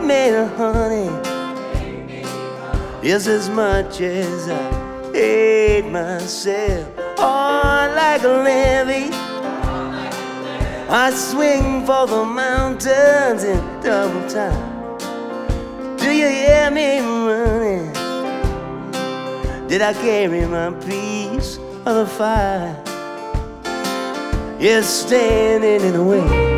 me, honey, just as much as I hate myself. Oh, like a levee, I swing for the mountains in double time. Do you hear me running? Did I carry my piece of the fire? You're standing in the way.